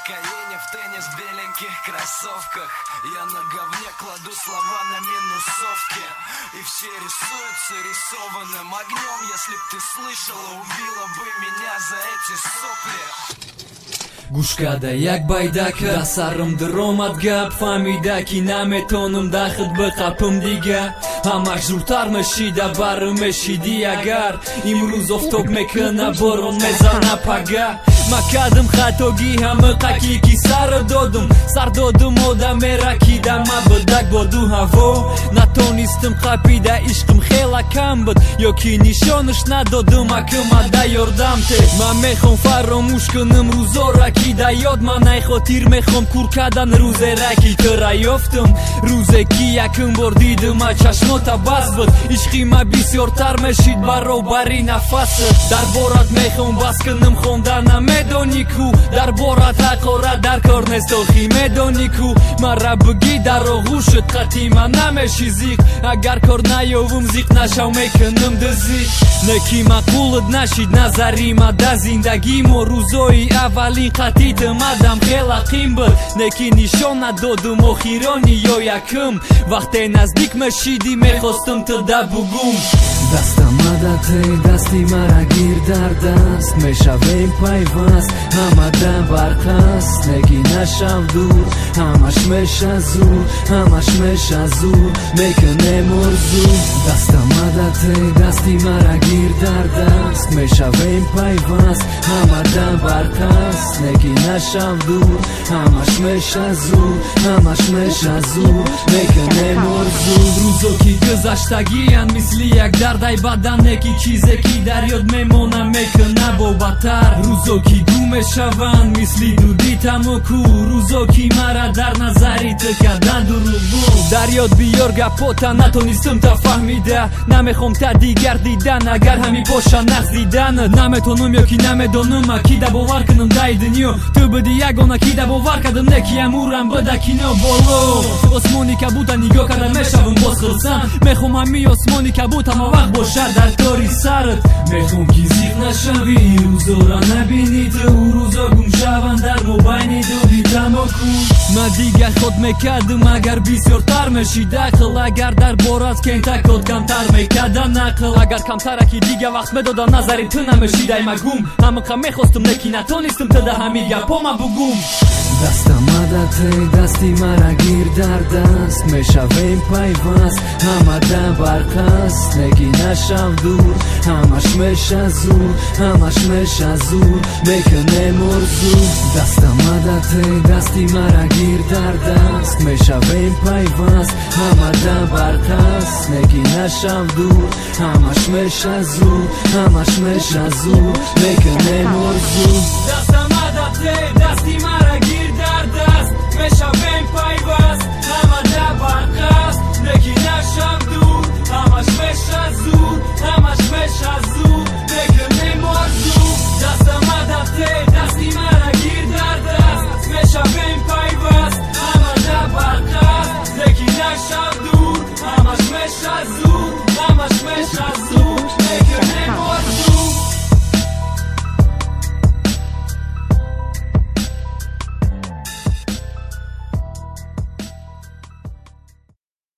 кокаине, в теннис в беленьких кроссовках. Я на говне кладу слова на минусовке, и все рисуются рисованным огнем. Если б ты слышала, убила бы меня за эти сопли. Гушкада як байдака да сарым дромад гап фамида ки наметонум дахт бихапым дига ҳамаш зудтар мешида барм мешиди агар имрӯз офтоб мекуна борон мезана пага ма кардам хатоги ҳама қаки ки сар додум одамера ки да ма будак боду ҳаво натонистам қапида ишқим хела кам буд ё ки нишонаш надодум акмада ёрдам те ман мехом фаромӯш кунам рӯзора ки да ёд ман ай хотир мехом кур кардан рӯзера ки тӯра ёфтам рӯзе ки якум бор дидима чашмота бас буд ишқи ма бисёртар мешид баробари нафасат дар борат мехом бас кунам хондана медони ку дар борат ҳақорат дар кор нест охи медони ку мара буги дар оғӯшат қати ман намеши зиқ агар кор наёвум зиқ нашав мекунам дизиқ неки мақулат нашид назари ма да зиндагимо рӯзои аввалин қати тимадам хела қим буд неки нишон надодум охирони ё якум вақте наздик мешидӣ мехостам туда бугум дастамада те дасти мара гир дар даст мешавем пайваст ҳамада барқаст неки нашав дур ҳамаш меша зур ҳамаш меша зур мекунем орзу дастамада те дасти мара гир дар даст мешавем пайваст ҳамада барқаст неки нашав дур ҳамаш меша зур ҳамаш меша зур мекунем орзу рӯзо ки гузаштагиян мисли як дардай бадане ки чизе ки дар ёд мемона мекуна бо баттар рӯзо ки гум мешаванд мисли дуди тамоку рӯзо ки мара дар назари ту кардан дуруғбу дар ёд биёр гапота натонистам та фаҳмида намехом та дигар дидан агар ҳами боша нағз дидан наметонам ё ки намедонам ки да бовар кунам дай дунё ту буди ягона ки да бовар кардам неки амурам буда кино боло осмони кабута нигоҳ карда мешавам боз хурсам мехом ҳами осмони кабут ҳама вақт бошад дар тори сарат мехом ки зиқ нашавӣ рӯзора набинӣ ту рӯзо гум шаванд дар мобайни дуди тамоку ман дигар ход мекардам агар бисёртар мешид ақл агар дар борат кентакот камтар мекарда нақл агар камтара ки дига вақт медода назари ту намешидай магум ҳамақа мехостам неки натонистам туда ҳами гапома бугум дастамада те дасти мара гир дар даст мешавем пайваст ҳамада барқаст неки нашав дур ҳамаш меша зур ҳамаш меша зур мекунем орзу дастамада те дасти мара гир дар даст мешавем пайваст ҳамада барқаст неки нашав дур ҳамаш меша зур ҳамаш меша зур мекунем орзу дастамада те дасти мара гир дар даст мешавем пайваст ҳамада барқаст неки нашав дур ҳамаш меша зур ҳамаш меша зур мекунем орзу дастамада те дасти мара гир дар даст мешавем пайваст ҳамада барқаст неки нашав дур ҳамаш меша зур ҳамаш меша зур мекунем